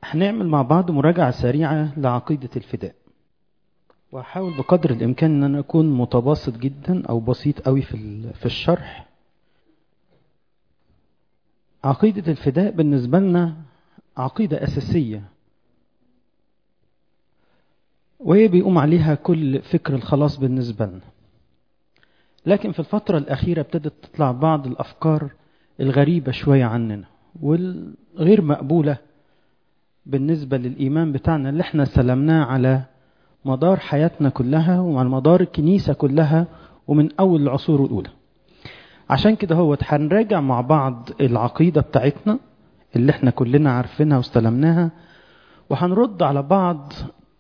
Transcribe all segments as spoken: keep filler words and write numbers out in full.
هنعمل مع بعض مراجعة سريعة لعقيدة الفداء، وأحاول بقدر الإمكان أن أنا أكون متباسط جدا أو بسيط قوي في في الشرح. عقيدة الفداء بالنسبة لنا عقيدة أساسية، وهي بيقوم عليها كل فكر الخلاص بالنسبة لنا. لكن في الفترة الأخيرة ابتدت تطلع بعض الأفكار الغريبة شوية عننا والغير مقبولة بالنسبة للإيمان بتاعنا اللي احنا سلمناه على مدار حياتنا كلها وعلى مدار الكنيسة كلها ومن أول العصور الأولى. عشان كده هو هنراجع مع بعض العقيدة بتاعتنا اللي احنا كلنا عارفينها واستلمناها، وهنرد على بعض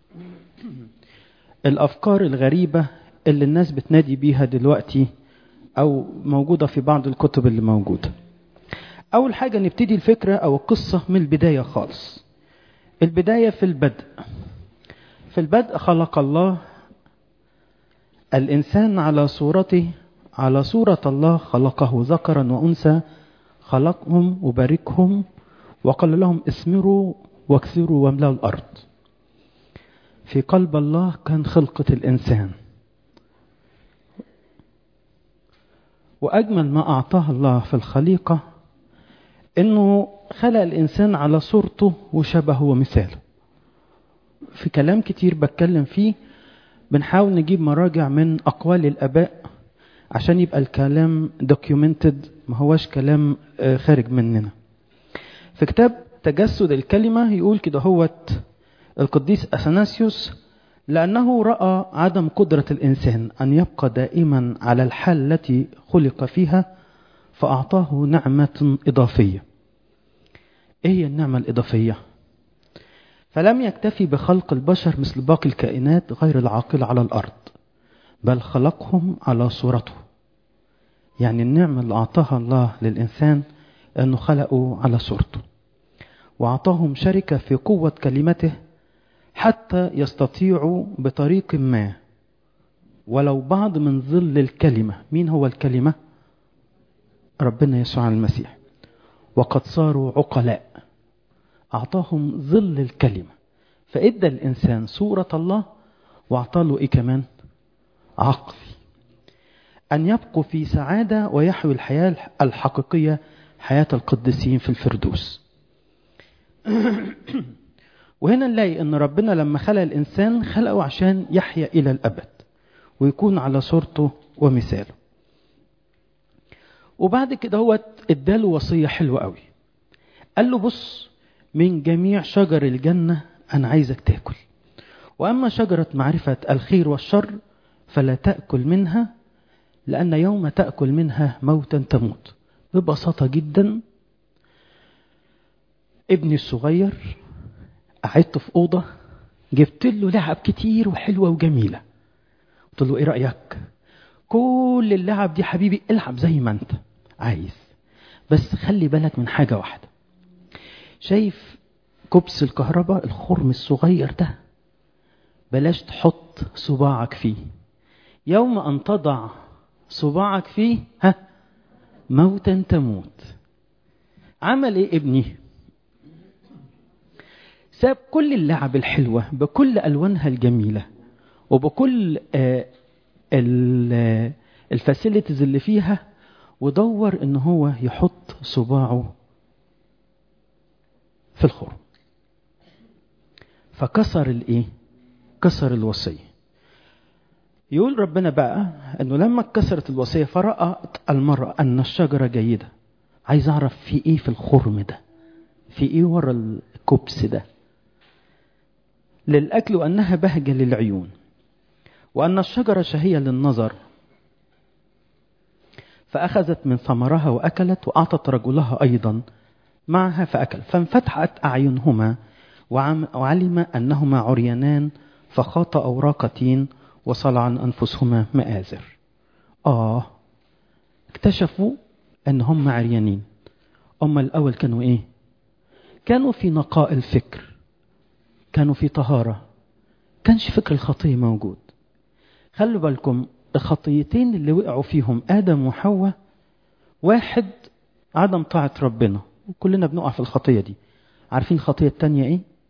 الأفكار الغريبة اللي الناس بتنادي بيها دلوقتي أو موجودة في بعض الكتب اللي موجودة. أول حاجة نبتدي الفكرة أو القصة من البداية خالص. البداية في البدء. في البدء خلق الله الإنسان على صورته، على صورة الله خلقه ذكرا وأنثى، خلقهم وباركهم وقال لهم اسمروا واكثروا واملأوا الأرض. في قلب الله كان خلقة الإنسان، وأجمل ما أعطاه الله في الخليقة إنه خلق الإنسان على صورته وشبهه ومثاله. في كلام كتير بتكلم فيه بنحاول نجيب مراجع من أقوال الآباء عشان يبقى الكلام documented، ما هوش كلام خارج مننا. في كتاب تجسد الكلمة يقول كده هوت القديس أثناسيوس: لأنه رأى عدم قدرة الإنسان أن يبقى دائما على الحال التي خلق فيها فأعطاه نعمة إضافية. إيه هي النعمة الإضافية؟ فلم يكتفي بخلق البشر مثل باقي الكائنات غير العاقلة على الأرض، بل خلقهم على صورته. يعني النعمة اللي أعطاها الله للإنسان أنه خلقوا على صورته، وأعطاهم شركة في قوة كلمته حتى يستطيعوا بطريق ما ولو بعض من ظل الكلمة. مين هو الكلمة؟ ربنا يسوع المسيح. وقد صاروا عقلاء، أعطاهم ظل الكلمة، فإدى الإنسان صورة الله وأعطاله إيه كمان؟ عقل، أن يبقوا في سعادة ويحيوا الحياة الحقيقية، حياة القديسين في الفردوس. وهنا نلاقي أن ربنا لما خلق الإنسان خلقه عشان يحيا إلى الأبد ويكون على صورته ومثاله. وبعد كده هو اداله وصية حلوة قوي، قال له بص، من جميع شجر الجنة أنا عايزك تأكل، وأما شجرة معرفة الخير والشر فلا تأكل منها، لأن يوم تأكل منها موتا تموت. ببساطة جدا، ابني الصغير قعدت في أوضة، جبت له لعب كتير وحلوة وجميلة، قلت له إيه رأيك؟ كل اللعب دي حبيبي العب زي ما أنت عايز، بس خلي بالك من حاجة واحدة. شايف كبس الكهرباء الخرم الصغير ده؟ بلاش تحط صباعك فيه، يوم أن تضع صباعك فيه ها موتا تموت. عمل إيه ابني؟ ساب كل اللعب الحلوة بكل ألوانها الجميلة وبكل الفاسيلتيز اللي فيها، ودور إن هو يحط صباعه في الخرم، فكسر الإيه؟ كسر الوصية. يقول ربنا بقى أنه لما كسرت الوصية فرأت المرأة أن الشجرة جيدة. عايز أعرف في إيه في الخرم ده، في إيه ورا الكبس ده؟ للأكل، وأنها بهجة للعيون، وأن الشجرة شهية للنظر. فأخذت من ثمرها وأكلت، وأعطت رجلها أيضا معها فأكل، فانفتحت أعينهما وعلم أنهما عريانان، فخاط أوراقتين وصلع عن أنفسهما مآزر. آه اكتشفوا أنهم عريانين. أما الأول كانوا إيه؟ كانوا في نقاء الفكر، كانوا في طهارة، كانش فكر الخطية موجود. خلوا بالكم، الخطيتين اللي وقعوا فيهم آدم وحواء، واحد عدم طاعة ربنا، وكلنا بنقع في الخطية دي. عارفين الخطية التانية إيه؟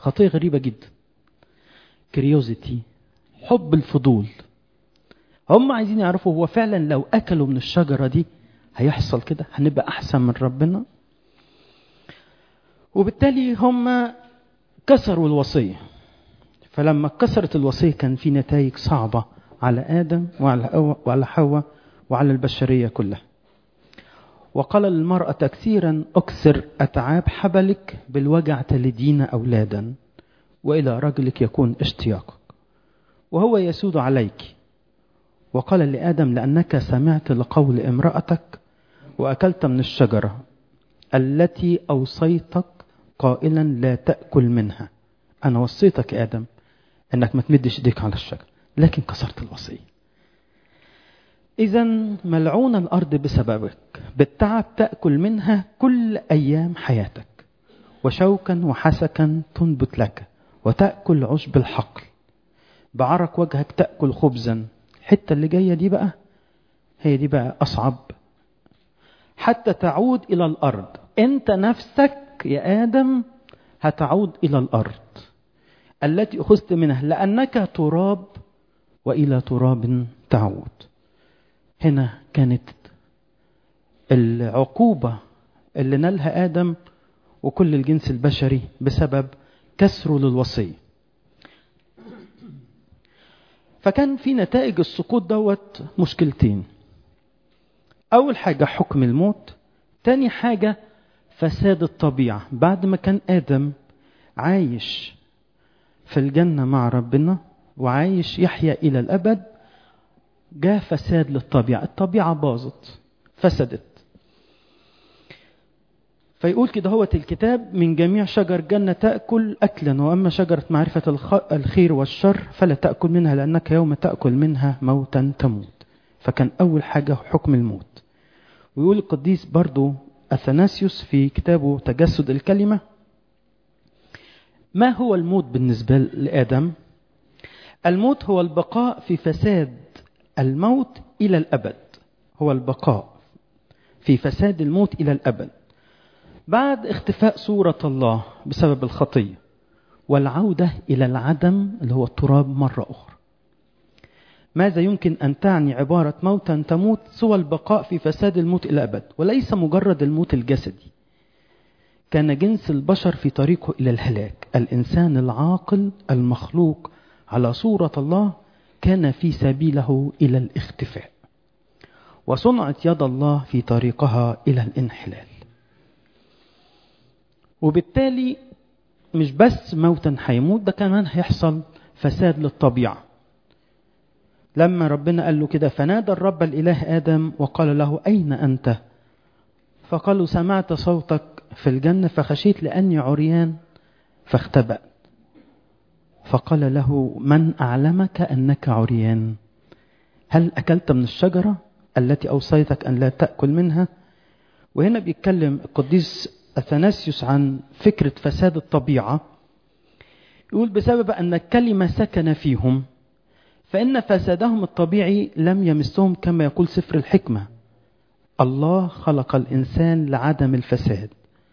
خطية غريبة جدا. كريوزيتي، حب الفضول. هم عايزين يعرفوا هو فعلا لو أكلوا من الشجرة دي هيحصل كده، هنبقى أحسن من ربنا. وبالتالي هم كسروا الوصية. فلما كسرت الوصية كان في نتائج صعبة على آدم وعلى حواء وعلى البشرية كلها. وقال للمرأة كثيرا أكثر أتعاب حبلك، بالوجع تلدين أولادا، وإلى رجلك يكون اشتياقك وهو يسود عليك. وقال لآدم لأنك سمعت لقول امرأتك وأكلت من الشجرة التي أوصيتك قائلا لا تأكل منها. أنا وصيتك يا آدم أنك ما تمدش ايديك على الشجرة، لكن كسرت الوصية. إذن ملعون الأرض بسببك، بالتعب تأكل منها كل أيام حياتك، وشوكا وحسكا تنبت لك، وتأكل عشب الحقل، بعرق وجهك تأكل خبزا. الحتة اللي جاية دي بقى هي دي بقى أصعب. حتى تعود إلى الأرض، أنت نفسك يا آدم هتعود إلى الأرض التي أخذت منها، لأنك تراب وإلى تراب تعود. هنا كانت العقوبة اللي نالها آدم وكل الجنس البشري بسبب كسره للوصية. فكان في نتائج السقوط دوت مشكلتين. أول حاجة حكم الموت، تاني حاجة فساد الطبيعة. بعد ما كان آدم عايش في الجنة مع ربنا وعايش يحيا إلى الأبد، جاء فساد للطبيعة، الطبيعة باظت فسدت. فيقول كده هو الكتاب من جميع شجر جنة تأكل أكلا، وأما شجرة معرفة الخير والشر فلا تأكل منها، لأنك يوم تأكل منها موتا تموت. فكان أول حاجة حكم الموت. ويقول القديس برضو أثناسيوس في كتابه تجسد الكلمة: ما هو الموت بالنسبة لآدم؟ الموت هو البقاء في فساد الموت إلى الأبد. هو البقاء في فساد الموت إلى الأبد بعد اختفاء صورة الله بسبب الخطية، والعودة إلى العدم اللي هو التراب مرة أخرى. ماذا يمكن أن تعني عبارة موتا تموت سوى البقاء في فساد الموت إلى الأبد؟ وليس مجرد الموت الجسدي. كان جنس البشر في طريقه إلى الهلاك. الإنسان العاقل المخلوق على صورة الله كان في سبيله إلى الاختفاء، وصنعت يد الله في طريقها إلى الانحلال. وبالتالي مش بس موتا هيموت، ده كمان هيحصل فساد للطبيعة. لما ربنا قال له كده: فنادى الرب الإله آدم وقال له أين أنت؟ فقال: سمعت صوتك في الجنة فخشيت لأني عريان فاختبأت. فقال له: من أعلمك أنك عريان؟ هل أكلت من الشجرة التي أوصيتك أن لا تأكل منها؟ وهنا بيتكلم القديس أثناسيوس عن فكرة فساد الطبيعة. يقول: بسبب أن الكلمة سكن فيهم فإن فسادهم الطبيعي لم يمسهم، كما يقول سفر الحكمة: الله خلق الإنسان لعدم الفساد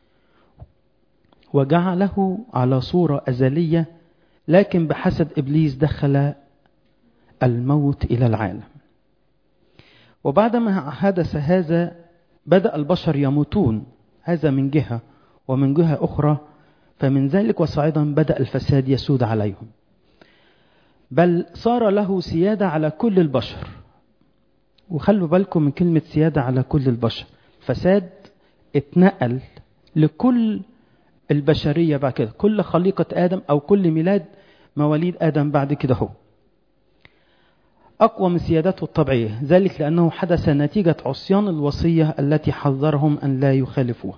وجعله على صورة أزلية، لكن بحسد إبليس دخل الموت إلى العالم. وبعدما حدث هذا بدأ البشر يموتون، هذا من جهة، ومن جهة أخرى فمن ذلك وصاعدا بدأ الفساد يسود عليهم، بل صار له سيادة على كل البشر. وخلوا بالكم من كلمة سيادة على كل البشر. فساد اتنقل لكل البشرية بعد كده، كل خليقة آدم أو كل ميلاد مواليد آدم بعد كده. هو أقوى من سيادته الطبيعية، ذلك لأنه حدث نتيجة عصيان الوصية التي حذرهم أن لا يخالفوها.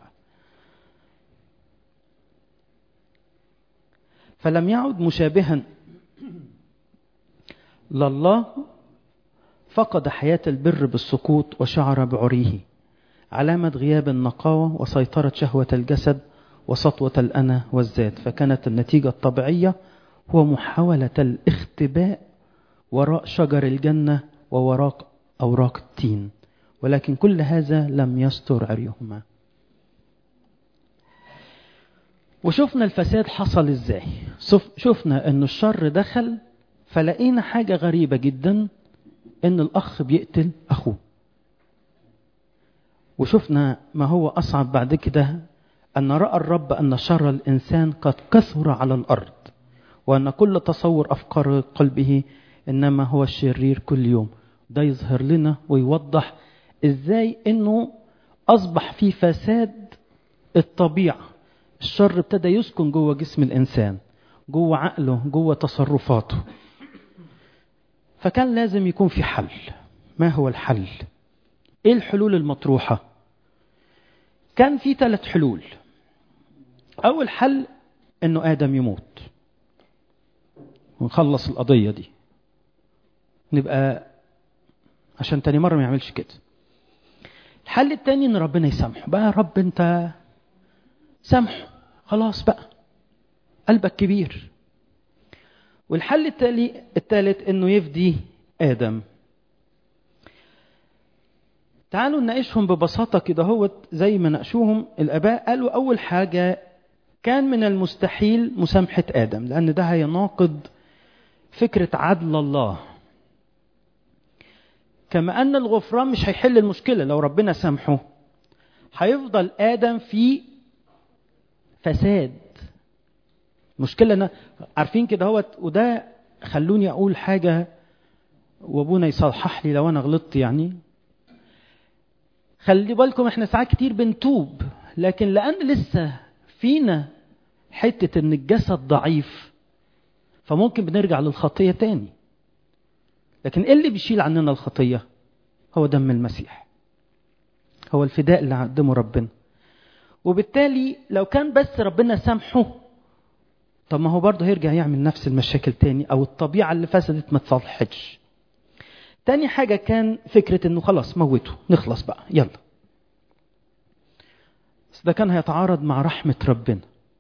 فلم يعد مشابها لله، فقد حياة البر بالسقوط وشعر بعريه، علامة غياب النقاوة وسيطرة شهوة الجسد وسطوة الأنا والذات. فكانت النتيجة الطبيعية هو محاولة الاختباء وراء شجر الجنة ووراء أوراق التين، ولكن كل هذا لم يستر عريهما. وشفنا الفساد حصل ازاي. شفنا ان الشر دخل، فلقينا حاجة غريبة جدا، ان الاخ بيقتل اخوه. وشفنا ما هو اصعب بعد كده، ان رأى الرب ان شر الانسان قد كثر على الارض، وان كل تصور افكار قلبه انما هو الشرير كل يوم. ده يظهر لنا ويوضح ازاي انه اصبح في فساد الطبيعة. الشر ابتدى يسكن جوه جسم الانسان، جوه عقله، جوه تصرفاته. فكان لازم يكون في حل. ما هو الحل؟ ايه الحلول المطروحة؟ كان في ثلاث حلول. اول حل انه ادم يموت ونخلص القضية دي، نبقى عشان تاني مرة ما يعملش كده. الحل التاني ان ربنا يسامحه بقى. رب انت سامحه خلاص بقى، قلبك كبير. والحل التالي التالت انه يفدي ادم. تعالوا نناقشهم ببساطة كده. هو زي ما ناقشوهم الاباء، قالوا اول حاجة كان من المستحيل مسامحة ادم، لان ده هيناقض فكرة عدل الله. كما أن الغفران مش هيحل المشكلة. لو ربنا سامحه هيفضل آدم في فساد. مشكلة عارفين كده هو. وده خلوني أقول حاجة وابونا يصلحح لي لو أنا غلطت. يعني خلي بالكم احنا ساعات كتير بنتوب، لكن لأن لسه فينا حتة ان الجسد ضعيف فممكن بنرجع للخطية تاني. لكن ايه اللي بيشيل عننا الخطية؟ هو دم المسيح، هو الفداء اللي قدمه ربنا. وبالتالي لو كان بس ربنا سامحه، طب ما هو برضه هيرجع يعمل نفس المشاكل تاني، او الطبيعة اللي فسدت ما تصلحتش. تاني حاجة كان فكرة انه خلاص موته نخلص بقى يلا. بس ده كان هيتعارض مع رحمة ربنا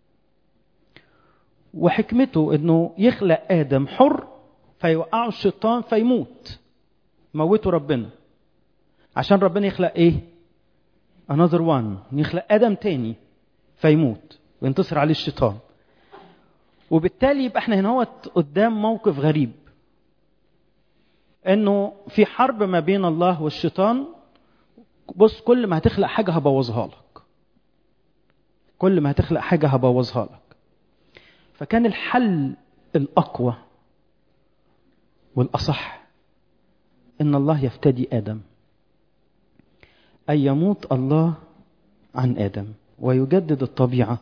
وحكمته، انه يخلق آدم حر فيوقعه الشيطان فيموت، موته ربنا عشان ربنا يخلق ايه؟ another one، يخلق آدم تاني فيموت وينتصر عليه الشيطان. وبالتالي يبقى احنا هنا قدام موقف غريب، انه في حرب ما بين الله والشيطان. بص، كل ما هتخلق حاجة هبوظها لك، كل ما هتخلق حاجة هبوظها لك. فكان الحل الأقوى والأصح إن الله يفتدي آدم، أن يموت الله عن آدم ويجدد الطبيعة.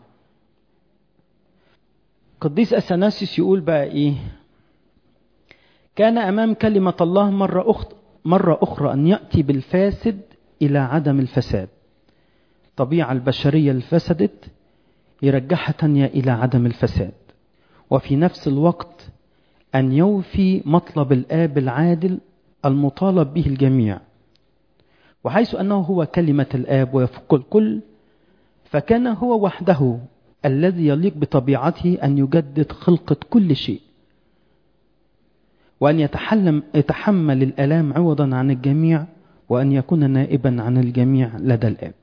قديس أثناسيوس يقول بقى إيه؟ كان أمام كلمة الله مرة أخرى, مرة أخرى أن يأتي بالفاسد إلى عدم الفساد. الطبيعة البشرية اللي فسدت يرجعها تانية إلى عدم الفساد، وفي نفس الوقت أن يوفي مطلب الآب العادل المطالب به الجميع. وحيث أنه هو كلمة الآب ويفوق الكل، فكان هو وحده الذي يليق بطبيعته أن يجدد خلقة كل شيء، وأن يتحلم يتحمل الآلام عوضا عن الجميع، وأن يكون نائبا عن الجميع لدى الآب.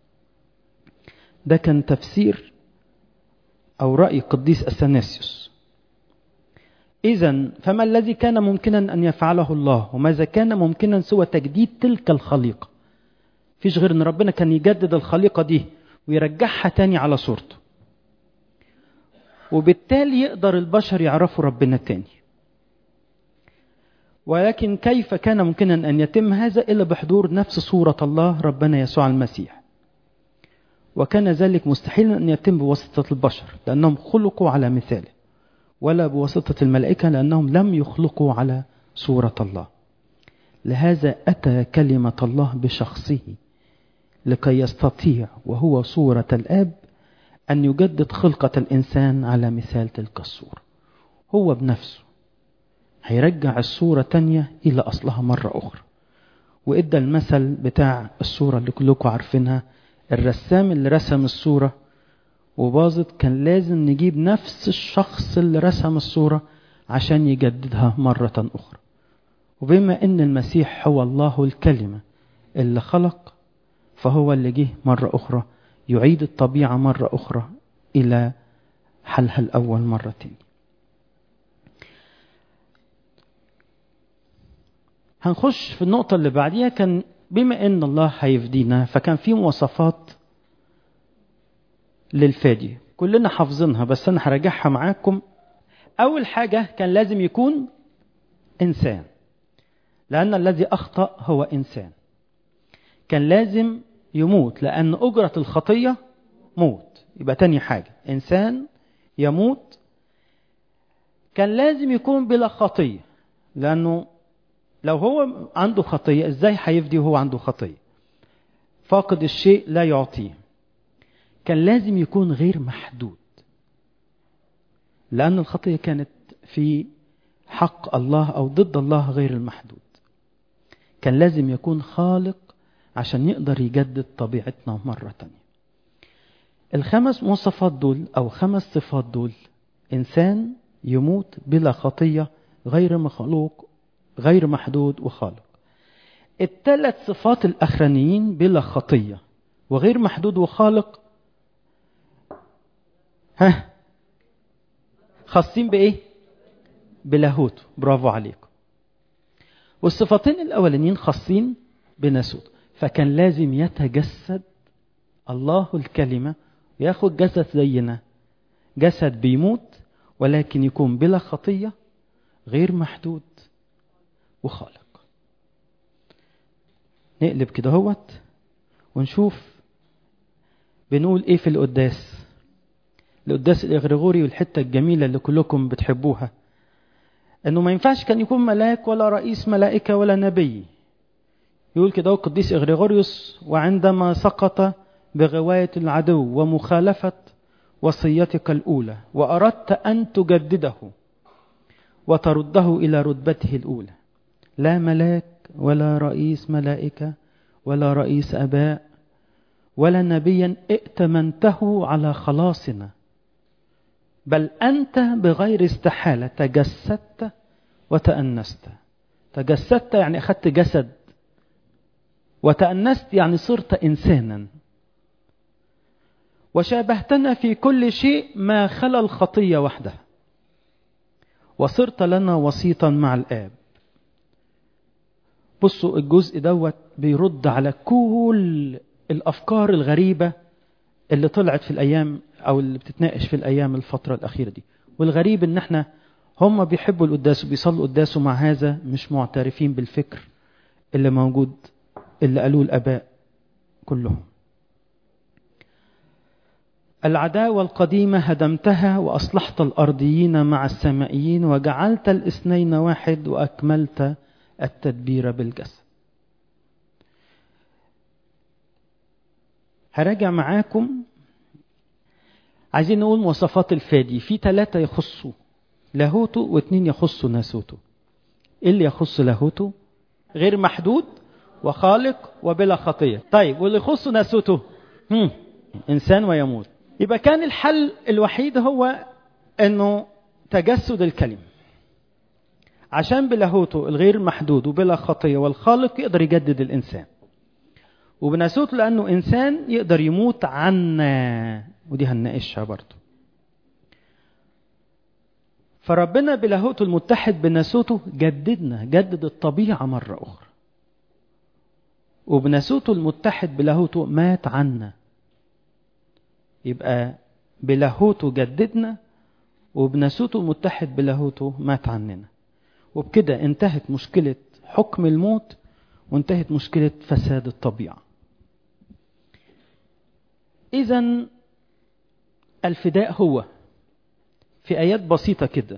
ده كان تفسير أو رأي قديس أثناسيوس. إذن فما الذي كان ممكنا أن يفعله الله؟ وماذا كان ممكنا سوى تجديد تلك الخليقة؟ فيش غير أن ربنا كان يجدد الخليقة دي ويرجعها تاني على صورته، وبالتالي يقدر البشر يعرفوا ربنا تاني. ولكن كيف كان ممكنا أن يتم هذا إلا بحضور نفس صورة الله ربنا يسوع المسيح؟ وكان ذلك مستحيلا أن يتم بواسطة البشر لأنهم خلقوا على مثاله، ولا بواسطة الملائكة لأنهم لم يخلقوا على صورة الله. لهذا أتى كلمة الله بشخصه لكي يستطيع وهو صورة الآب أن يجدد خلقة الإنسان على مثال تلك الصورة. هو بنفسه هيرجع الصورة تانية إلى أصلها مرة أخرى. وإدى المثل بتاع الصورة اللي كلكم عارفينها، الرسام اللي رسم الصورة وباظت، كان لازم نجيب نفس الشخص اللي رسم الصورة عشان يجددها مرة أخرى. وبما أن المسيح هو الله الكلمة اللي خلق، فهو اللي جه مرة أخرى يعيد الطبيعة مرة أخرى إلى حالها الأول مرة تانية. هنخش في النقطة اللي بعديها. كان بما ان الله هيفدينا فكان في مواصفات للفادي كلنا حافظينها، بس انا هراجعها معاكم. اول حاجة كان لازم يكون انسان، لان الذي اخطأ هو انسان. كان لازم يموت لان اجرة الخطية موت. يبقى تاني حاجة انسان يموت. كان لازم يكون بلا خطية، لانه لو هو عنده خطية ازاي هيفدي وهو عنده خطية؟ فاقد الشيء لا يعطيه. كان لازم يكون غير محدود، لأن الخطية كانت في حق الله أو ضد الله غير المحدود. كان لازم يكون خالق عشان يقدر يجدد طبيعتنا مرة تانية. الخمس مواصفات دول أو خمس صفات دول: إنسان يموت بلا خطية غير مخلوق غير محدود وخالق. الثلاث صفات الأخرانيين بلا خطية وغير محدود وخالق، ها خاصين بإيه؟ بلاهوت. برافو عليكم. والصفتين الأولانيين خاصين بناسوت. فكان لازم يتجسد الله الكلمة وياخد جسد زينا، جسد بيموت ولكن يكون بلا خطية غير محدود وخالق. نقلب كده هوت ونشوف بنقول ايه في القداس. القداس الإغريغوري والحتة الجميلة اللي كلكم بتحبوها، انه ما ينفعش كان يكون ملاك ولا رئيس ملائكة ولا نبي. يقول كده القديس إغريغوريوس: وعندما سقط بغواية العدو ومخالفة وصيتك الأولى وأردت أن تجدده وترده إلى رتبته الأولى، لا ملاك ولا رئيس ملائكة ولا رئيس أباء ولا نبيا ائتمنته على خلاصنا، بل أنت بغير استحالة تجسدت وتأنست. تجسدت يعني أخذت جسد، وتأنست يعني صرت إنسانا، وشابهتنا في كل شيء ما خلا الخطية وحدها، وصرت لنا وسيطا مع الآب. بصوا الجزء دوت بيرد على كل الأفكار الغريبة اللي طلعت في الأيام أو اللي بتتناقش في الأيام الفترة الأخيرة دي. والغريب إن احنا هم بيحبوا القداس وبيصلوا القداس، ومع هذا مش معترفين بالفكر اللي موجود اللي قالوه الآباء كلهم. العداوة القديمة هدمتها وأصلحت الأرضيين مع السمائيين وجعلت الاثنين واحد وأكملت التدبير بالجسد. هراجع معاكم. عايزين نقول مواصفات الفادي. في ثلاثة يخصوا لاهوته واثنين يخصوا ناسوته. ايه اللي يخص لاهوته؟ غير محدود وخالق وبلا خطية. طيب واللي يخص ناسوته؟ هم. إنسان ويموت. يبقى كان الحل الوحيد هو انه تجسد الكلمة، عشان بلاهوته الغير محدود وبلا خطية والخالق يقدر يجدد الإنسان، وبناسوته لأنه إنسان يقدر يموت عنا، ودي هنناقشها برضو. فربنا بلاهوته المتحد بناسوته جددنا، جدد الطبيعة مرة أخرى. وبناسوته المتحد بلاهوته مات عنا. يبقى بلاهوته جددنا وبناسوته المتحد بلاهوته مات عننا. وبكده انتهت مشكلة حكم الموت وانتهت مشكلة فساد الطبيعة. إذن الفداء هو في آيات بسيطة كده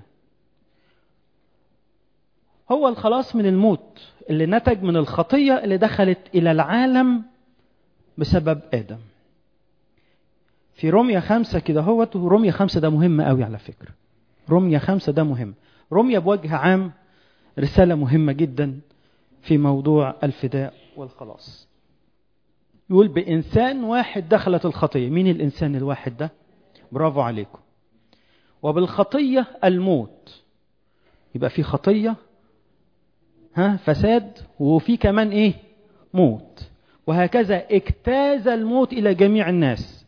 هو الخلاص من الموت اللي نتج من الخطية اللي دخلت إلى العالم بسبب آدم. في رومية خمسة كده هو رومية خمسة ده مهم قوي على فكرة. رومية خمسة ده مهم. رومية بوجه عام رسالة مهمة جدا في موضوع الفداء والخلاص. يقول بإنسان واحد دخلت الخطية. مين الإنسان الواحد ده؟ برافو عليكم. وبالخطية الموت. يبقى في خطية، ها فساد، وفي كمان ايه؟ موت. وهكذا اجتاز الموت إلى جميع الناس.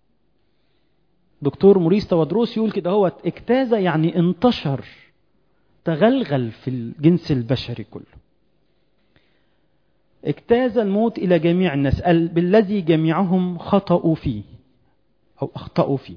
دكتور موريس تودروس يقول كده هو اجتاز يعني انتشر تغلغل في الجنس البشري كله. اجتاز الموت إلى جميع الناس بالذي جميعهم خطأوا فيه أو أخطأوا فيه.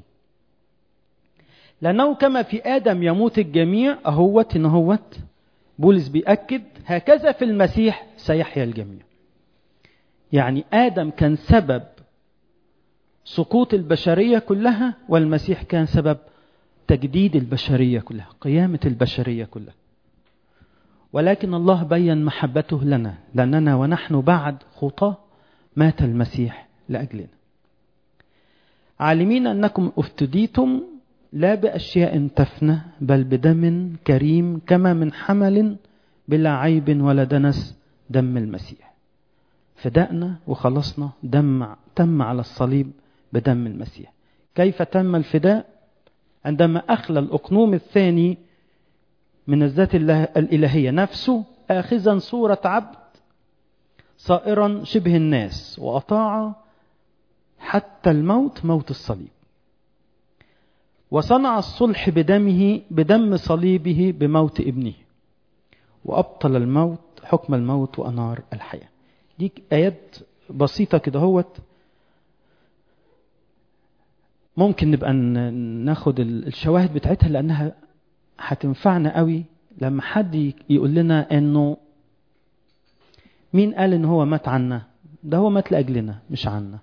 لأنه كما في آدم يموت الجميع، أهوت نهوت بولس بيأكد هكذا في المسيح سيحيا الجميع. يعني آدم كان سبب سقوط البشرية كلها، والمسيح كان سبب تجديد البشرية كلها، قيامة البشرية كلها. ولكن الله بيّن محبته لنا، لأننا ونحن بعد خطاة مات المسيح لأجلنا. عالمين أنكم افتديتم لا بأشياء تفنى بل بدم كريم كما من حمل بلا عيب ولا دنس، دم المسيح. فدأنا وخلصنا دم تم على الصليب بدم المسيح. كيف تم الفداء؟ عندما أخلى الأقنوم الثاني من الذات الإلهية نفسه، آخذا صورة عبد صائرا شبه الناس، وأطاع حتى الموت، موت الصليب. وصنع الصلح بدمه، بدم صليبه، بموت ابنه، وأبطل الموت، حكم الموت، وأنار الحياة. دي آيات بسيطة كده هوت، ممكن نبقى ناخد الشواهد بتاعتها لأنها هتنفعنا قوي لما حد يقول لنا إنه مين قال إن هو مات عنا؟ ده هو مات لأجلنا مش عنا.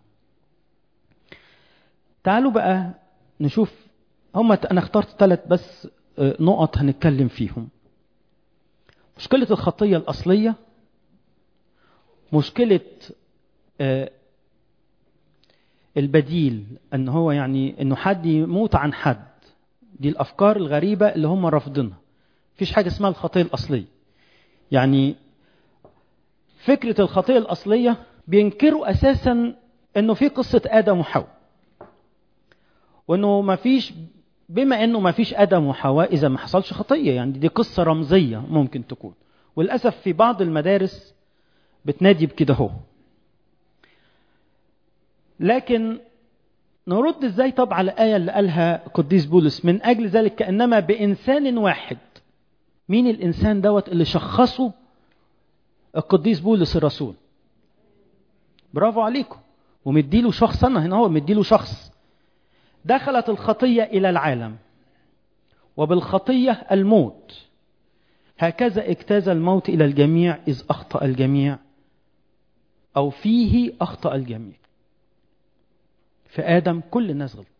تعالوا بقى نشوف، هم أنا اخترت ثلاث بس نقط هنتكلم فيهم. مشكلة الخطية الأصلية، مشكلة البديل ان هو يعني انه حد يموت عن حد، دي الافكار الغريبة اللي هم رافضينها. مفيش حاجة اسمها الخطية الأصلية. يعني فكرة الخطية الأصلية بينكروا أساسا أنه في قصة آدم وحواء، وأنه ما فيش، بما أنه ما فيش آدم وحواء إذا ما حصلش خطية. يعني دي قصة رمزية ممكن تكون، وللأسف في بعض المدارس بتنادي بكده هو. لكن نرد ازاي طب على الآية اللي قالها قديس بولس، من أجل ذلك كأنما بإنسان واحد. مين الإنسان دوت اللي شخصه القديس بولس الرسول؟ برافو عليكم. ومديله شخص، أنا هنا هو مديله شخص. دخلت الخطية إلى العالم، وبالخطية الموت، هكذا اجتاز الموت إلى الجميع، إذ أخطأ الجميع، أو فيه أخطأ الجميع. في آدم كل الناس غلط.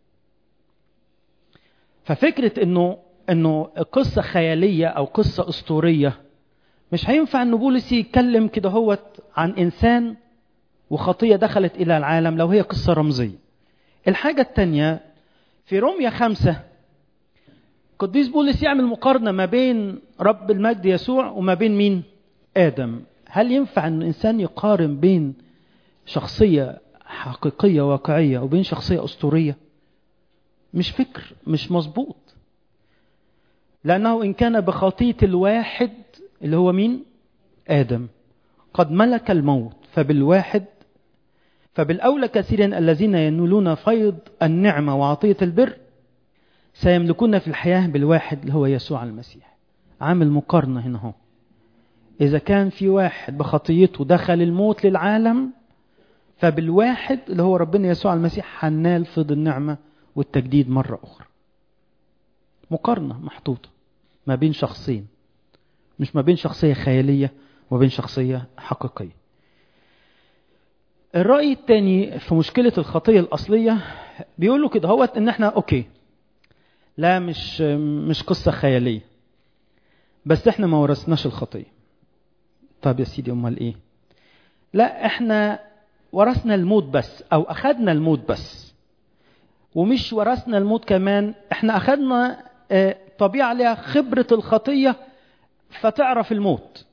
ففكرة إنه إنه قصة خيالية أو قصة أسطورية، مش هينفع إنه بولس يتكلم كده هوت عن إنسان وخطية دخلت إلى العالم لو هي قصة رمزية. الحاجة التانية في رومية خمسة، قديس بولس يعمل مقارنة ما بين رب المجد يسوع وما بين مين؟ آدم. هل ينفع إن الإنسان يقارن بين شخصية حقيقية واقعية وبين شخصية أسطورية؟ مش فكر، مش مظبوط. لأنه إن كان بخطية الواحد اللي هو مين؟ آدم قد ملك الموت، فبالواحد فبالأولى كثيرا الذين ينولون فيض النعمة وعطية البر سيملكون في الحياة بالواحد اللي هو يسوع المسيح. عامل مقارنة هنا هو. إذا كان في واحد بخطيته دخل الموت للعالم، فبالواحد اللي هو ربنا يسوع المسيح هنال فيض النعمة والتجديد مرة أخرى. مقارنة محطوطة ما بين شخصين، مش ما بين شخصية خيالية وبين شخصية حقيقية. الرأي الثاني في مشكلة الخطية الأصلية بيقولوا كده هوت إن إحنا أوكي، لا مش مش قصة خيالية، بس إحنا ما ورثناش الخطية. طب يا سيدي أمال إيه؟ لا إحنا ورثنا الموت بس، أو أخذنا الموت بس، ومش ورثنا الموت كمان، إحنا أخذنا طبيعة عليها خبرة الخطية فتعرف الموت.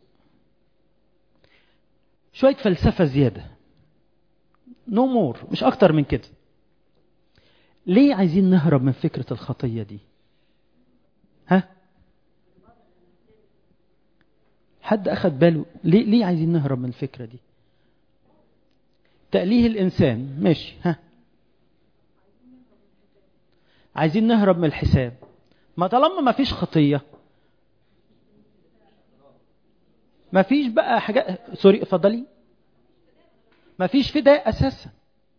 شوية فلسفة زيادة، نو مور، مش أكتر من كده. ليه عايزين نهرب من فكرة الخطية دي؟ ها؟ حد أخذ باله ليه ليه عايزين نهرب من الفكرة دي؟ تأليه الإنسان، ماشي. ها؟ عايزين نهرب من الحساب. ما طالما ما فيش خطية ما فيش بقى حاجات، سوري اتفضلي، ما فيش فداء اساسا.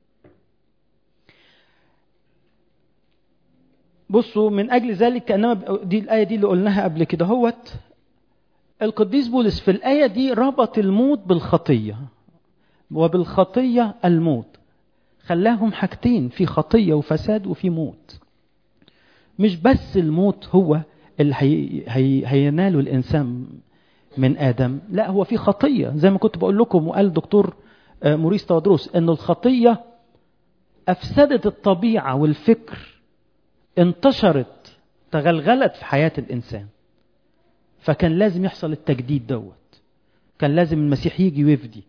بصوا، من اجل ذلك كانما دي الايه دي اللي قلناها قبل كده هوت، القديس بولس في الايه دي ربط الموت بالخطيه، وبالخطيه الموت، خلاهم حاجتين، في خطيه وفساد وفي موت. مش بس الموت هو اللي هي هي هيناله الانسان من ادم، لا هو في خطيه زي ما كنت بقول لكم، وقال الدكتور موريس تودروس ان الخطيه افسدت الطبيعه والفكر، انتشرت تغلغلت في حياه الانسان. فكان لازم يحصل التجديد دوت، كان لازم المسيح يجي ويفدي.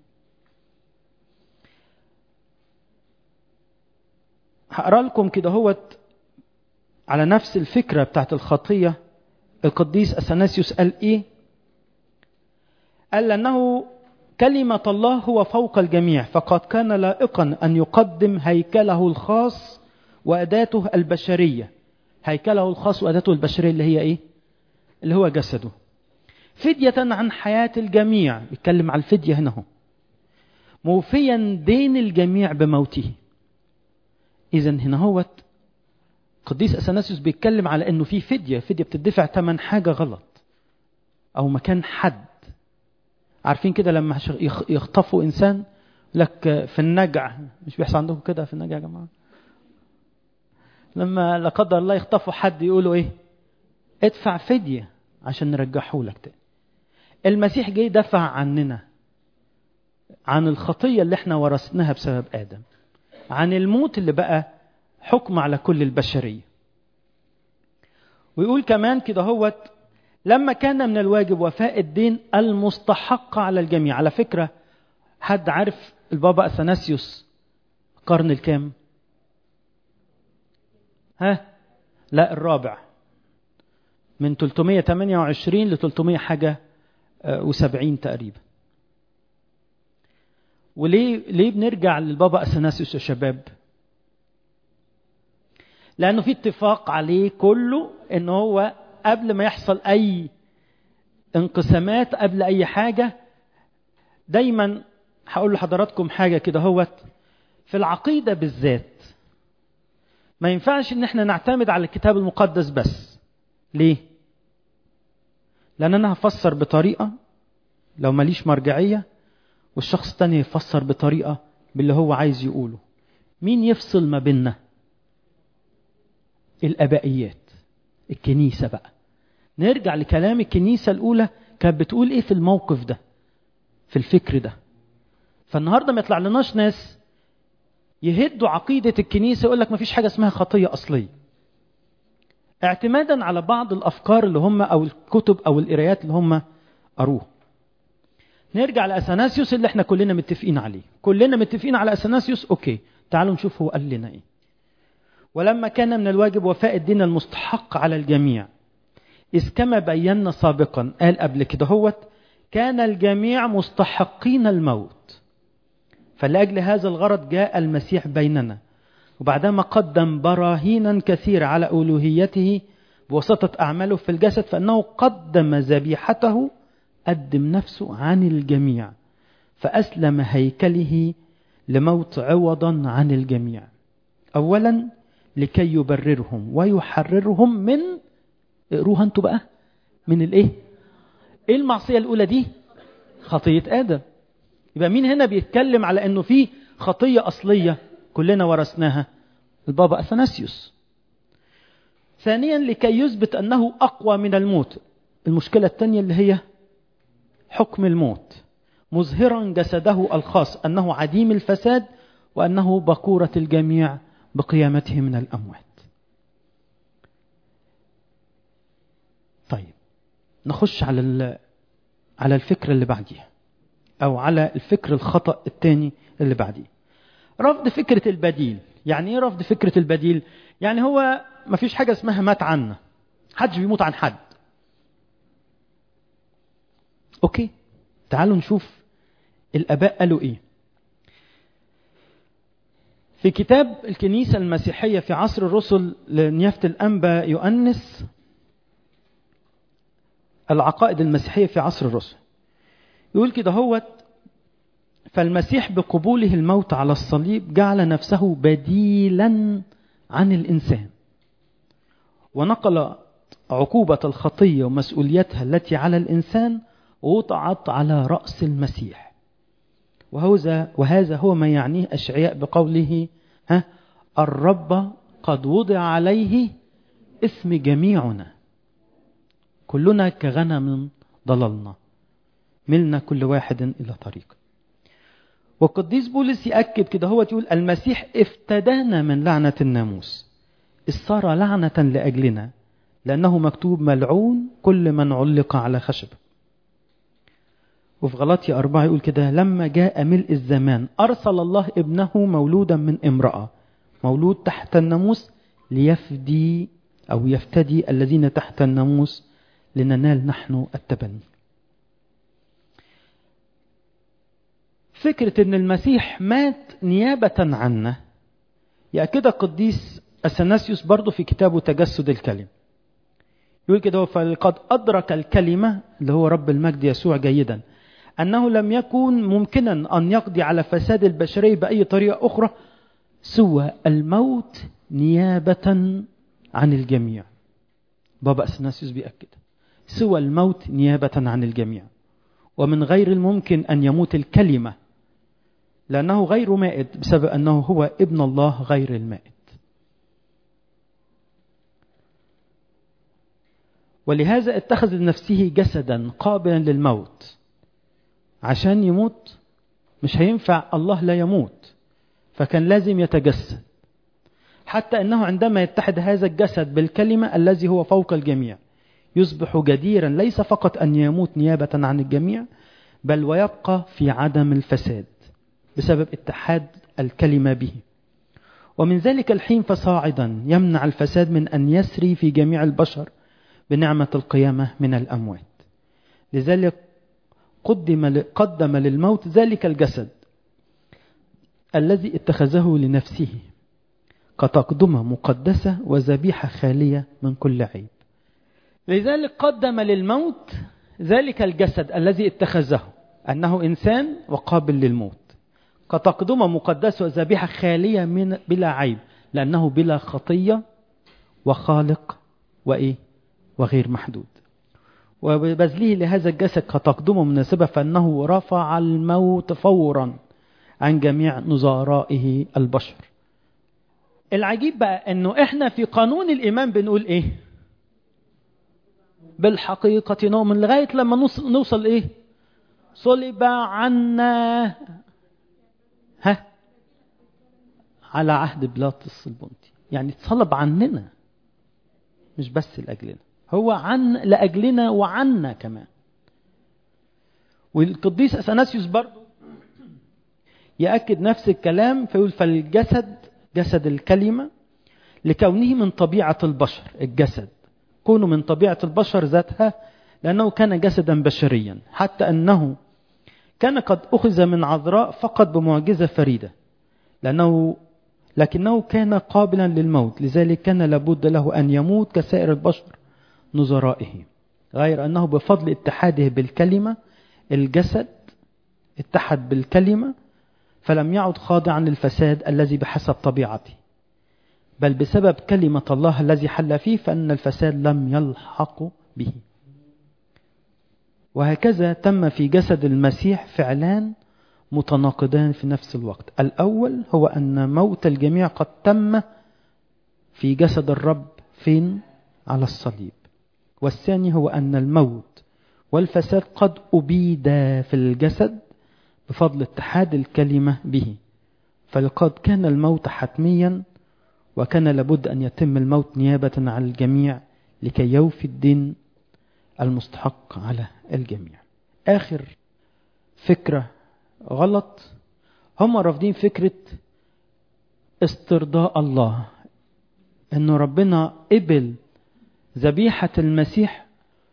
هقرا لكم كده هوت على نفس الفكره بتاعت الخطيه. القديس اثناسيوس قال ايه؟ قال لأنه كلمة الله هو فوق الجميع، فقد كان لائقا أن يقدم هيكله الخاص وأداته البشرية. هيكله الخاص وأداته البشرية اللي هي إيه؟ اللي هو جسده، فدية عن حياة الجميع. بيتكلم على الفدية هنا هو، موفيا دين الجميع بموته. إذن هنا هو قديس أثناسيوس بيتكلم على أنه في فدية، فدية بتدفع ثمن حاجة غلط أو مكان حد. عارفين كده لما يخطفوا إنسان لك في النجع، مش بيحصل عندكم كده في النجع يا جماعة؟ لما لا قدر الله يخطفوا حد يقولوا إيه؟ ادفع فدية عشان نرجعه لك تاني. المسيح جاي دفع عننا، عن الخطية اللي احنا ورثناها بسبب آدم، عن الموت اللي بقى حكم على كل البشرية. ويقول كمان كده هوت لما كان من الواجب وفاء الدين المستحق على الجميع. على فكرة، حد عارف البابا أثناسيوس قرن الكام؟ ها؟ لا الرابع، من ثلاثمائة وثمانية وعشرين ل ثلاثمائة حاجة وسبعين تقريبا. وليه ليه بنرجع للبابا أثناسيوس يا شباب؟ لأنه في اتفاق عليه كله إن هو قبل ما يحصل أي انقسامات، قبل أي حاجة، دايما هقول لحضراتكم حاجة كده هوت في العقيدة بالذات، ما ينفعش إن احنا نعتمد على الكتاب المقدس بس. ليه؟ لأن أنا هفسر بطريقة لو ماليش مرجعية، والشخص التاني يفسر بطريقة باللي هو عايز يقوله. مين يفصل ما بيننا؟ الآبائيات، الكنيسة بقى. نرجع لكلام الكنيسة الأولى كانت بتقول إيه في الموقف ده، في الفكر ده. فالنهاردة ما يطلع لناش ناس يهدوا عقيدة الكنيسة يقول لك ما فيش حاجة اسمها خطية أصلية، اعتمادا على بعض الأفكار اللي هم أو الكتب أو القرايات اللي هم قروه. نرجع لأثناسيوس اللي احنا كلنا متفقين عليه، كلنا متفقين على أثناسيوس. أوكي، تعالوا نشوف هو قال لنا إيه. ولما كان من الواجب وفاء الدين المستحق على الجميع، إذ كما بينا سابقا، قال قبل كده هوت كان الجميع مستحقين الموت، فلأجل هذا الغرض جاء المسيح بيننا، وبعدما قدم براهينا كثيرة على ألوهيته بواسطة أعماله في الجسد، فإنه قدم ذبيحته، قدم نفسه عن الجميع، فأسلم هيكله لموت عوضا عن الجميع، أولا لكي يبررهم ويحررهم من، اقروها انتوا بقى، من الايه؟ ايه المعصية الأولى دي؟ خطية آدم. يبقى مين هنا بيتكلم على انه في خطية أصلية كلنا ورثناها؟ البابا أثناسيوس. ثانيا لكي يثبت أنه أقوى من الموت. المشكلة الثانية اللي هي حكم الموت، مظهرا جسده الخاص أنه عديم الفساد وأنه بكورة الجميع بقيامته من الأموات. طيب نخش على على الفكرة اللي بعديها، أو على الفكر الخطأ الثاني اللي بعديه، رفض فكرة البديل. يعني إيه رفض فكرة البديل؟ يعني هو ما فيش حاجة اسمها مات عنا، حدش بيموت عن حد. أوكي، تعالوا نشوف الآباء قالوا إيه. في كتاب الكنيسة المسيحية في عصر الرسل لنيافة الأنبا يؤنس، العقائد المسيحية في عصر الرسل، يقول كده هو: فالمسيح بقبوله الموت على الصليب جعل نفسه بديلا عن الإنسان، ونقل عقوبة الخطية ومسؤوليتها التي على الإنسان وضعت على رأس المسيح. وهذا وهذا هو ما يعنيه أشعياء بقوله: ها الرب قد وضع عليه اسم جميعنا، كلنا كغنم ضللنا، ملنا كل واحد إلى طريقه. والقديس بولس يأكد كده هو يقول: المسيح افتدانا من لعنة الناموس، إذ صار لعنة لأجلنا، لأنه مكتوب: ملعون كل من علق على خشبة. وفي غلاطيا أربعة يقول كده: لما جاء ملء الزمان أرسل الله ابنه مولودا من امرأة، مولود تحت الناموس، ليفدي أو يفتدي الذين تحت الناموس، لننال نحن التبني. فكرة ان المسيح مات نيابة عنا يأكدها القديس أثناسيوس برضو في كتابه تجسد الكلمة. يقول كده: فقد أدرك الكلمة اللي هو رب المجد يسوع جيدا أنه لم يكن ممكنا أن يقضي على فساد البشرية بأي طريقة أخرى سوى الموت نيابة عن الجميع. بابا أثناسيوس بيأكد: سوى الموت نيابة عن الجميع، ومن غير الممكن أن يموت الكلمة، لأنه غير مائت بسبب أنه هو ابن الله غير المائت. ولهذا اتخذ لنفسه جسدا قابلا للموت عشان يموت. مش هينفع الله لا يموت، فكان لازم يتجسد، حتى أنه عندما يتحد هذا الجسد بالكلمة الذي هو فوق الجميع يصبح جديرا ليس فقط أن يموت نيابة عن الجميع، بل ويبقى في عدم الفساد بسبب اتحاد الكلمة به. ومن ذلك الحين فصاعدا يمنع الفساد من أن يسري في جميع البشر بنعمة القيامة من الأموات. لذلك قدم قدم للموت ذلك الجسد الذي اتخذه لنفسه كتقدمة مقدسة وذبيحة خالية من كل عيب. لذلك قدم للموت ذلك الجسد الذي اتخذه أنه إنسان وقابل للموت كتقدمة مقدسة وذبيحة خالية من بلا عيب، لأنه بلا خطية وخالق وإيه وغير محدود. وبذله لهذا الجسد كتقدمه مناسبة، فأنه رفع الموت فورا عن جميع نظرائه البشر. العجيب بقى أنه إحنا في قانون الإيمان بنقول إيه؟ بالحقيقة نؤمن، لغاية لما نوصل, نوصل إيه؟ صلب عنا ها على عهد بيلاطس البنطي، يعني صلب عننا، مش بس لأجلنا، هو عن لأجلنا وعنا كمان. والقديس أثناسيوس برضو يأكد نفس الكلام فيقول: فالجسد جسد الكلمة لكونه من طبيعة البشر، الجسد كونه من طبيعة البشر ذاتها، لأنه كان جسدا بشريا، حتى أنه كان قد أخذ من عذراء فقط بمعجزة فريدة، لأنه لكنه كان قابلا للموت، لذلك كان لابد له أن يموت كسائر البشر نظرائه، غير أنه بفضل اتحاده بالكلمة الجسد اتحد بالكلمة، فلم يعد خاضعا للفساد الذي بحسب طبيعته، بل بسبب كلمة الله الذي حل فيه فإن الفساد لم يلحق به. وهكذا تم في جسد المسيح فعلان متناقضان في نفس الوقت. الأول هو أن موت الجميع قد تم في جسد الرب فين؟ على الصليب. والثاني هو أن الموت والفساد قد أبيد في الجسد بفضل اتحاد الكلمة به، فلقد كان الموت حتميا، وكان لابد أن يتم الموت نيابة عن الجميع لكي يوفي الدين المستحق على الجميع. آخر فكرة غلط، هم رافضين فكرة استرضاء الله، أنه ربنا قبل ذبيحة المسيح.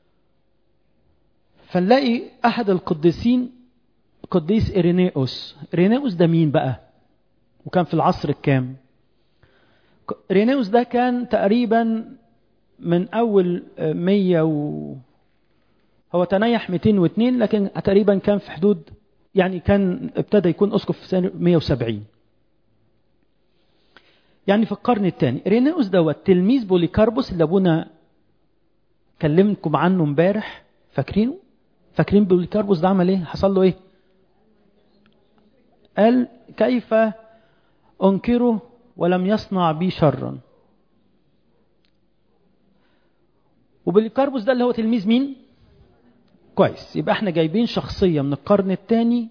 فنلاقي أحد القديسين قديس إيرينيوس. إيرينيوس ده مين بقى؟ وكان في العصر الكام؟ إيرينيوس ده كان تقريبا من أول مية هو تنيح مئتين واثنين لكن تقريبا كان في حدود يعني كان ابتدى يكون أسقف في سنة مئة وسبعين، يعني في القرن الثاني. إيرينيوس دوت تلميذ بوليكاربوس اللي أبونا كلمكم عنه امبارح، فاكرينه؟ فاكرين بوليكاربوس ده عمل ايه؟ حصل له ايه؟ قال كيف أنكره ولم يصنع بي شرا. وبوليكاربوس ده اللي هو تلميذ مين؟ كويس، يبقى احنا جايبين شخصية من القرن الثاني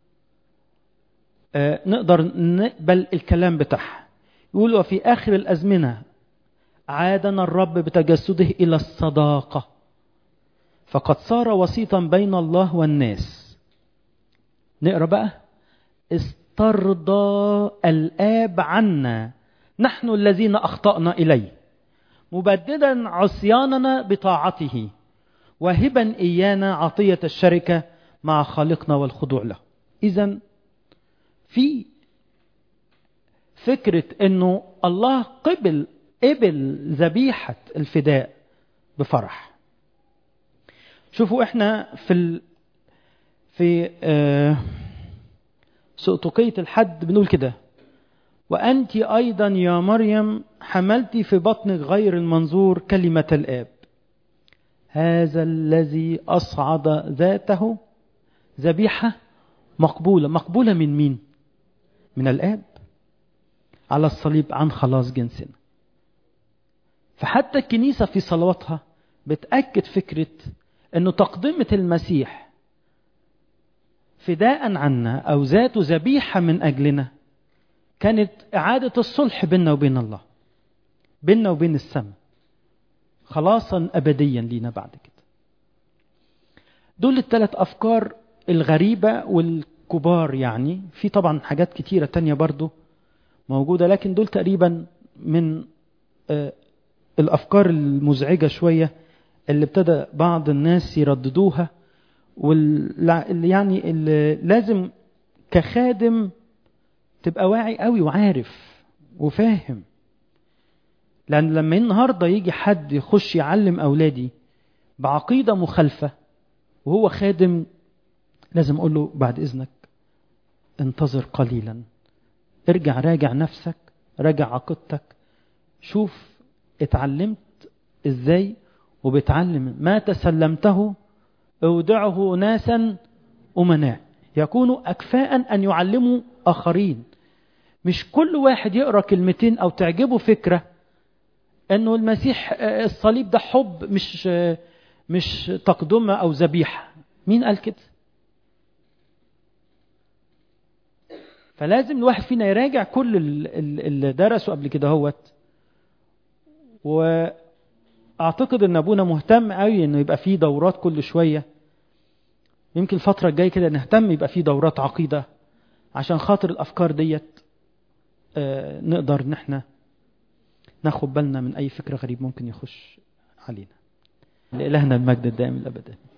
آه نقدر نقبل الكلام بتاعها. يقول وفي آخر الأزمنة عادنا الرب بتجسده إلى الصداقة، فقد صار وسيطا بين الله والناس. نقرأ بقى: استرضى الآب عنا نحن الذين أخطأنا إليه، مبددا عصياننا بطاعته، واهبا إيانا عطية الشركة مع خالقنا والخضوع له. إذن في فكرة أنه الله قبل قبل ذبيحة الفداء بفرح. شوفوا احنا في ال... في آه... سؤتقية الحد بنقول كده: وأنت أيضا يا مريم حملت في بطنك غير المنظور كلمة الآب، هذا الذي أصعد ذاته ذبيحة مقبولة. مقبولة من مين؟ من الآب على الصليب عن خلاص جنسنا. فحتى الكنيسة في صلواتها بتأكد فكرة أنه تقدمة المسيح فداء عنا أو ذات ذبيحة من أجلنا كانت إعادة الصلح بيننا وبين الله، بيننا وبين السماء، خلاصا أبديا لينا بعد كده. دول الثلاث أفكار الغريبة والكبار، يعني في طبعا حاجات كتيرة تانية برضو موجودة، لكن دول تقريبا من آه الأفكار المزعجة شوية اللي ابتدى بعض الناس يرددوها، واللي يعني اللي لازم كخادم تبقى واعي قوي وعارف وفاهم. لأن لما النهاردة يجي حد يخش يعلم أولادي بعقيدة مخالفة وهو خادم، لازم أقول له بعد إذنك انتظر قليلا، ارجع راجع نفسك، راجع عقيدتك، شوف اتعلمت ازاي وبتعلم ما تسلمته، اودعه ناسا أمناء يكونوا أكفاء أن يعلموا آخرين. مش كل واحد يقرأ كلمتين أو تعجبه فكرة أنه المسيح الصليب ده حب مش مش تقدمة أو ذبيحة. مين قال كده؟ فلازم الواحد فينا يراجع كل اللي درسه قبل كده هوت. وأعتقد أن أبونا مهتم قوي أنه يبقى فيه دورات كل شوية. يمكن الفترة الجاية كده نهتم يبقى فيه دورات عقيدة عشان خاطر الأفكار ديت آه نقدر نحن ناخد بالنا من أي فكرة غريب ممكن يخش علينا. لإلهنا المجد الدائم الأبدي.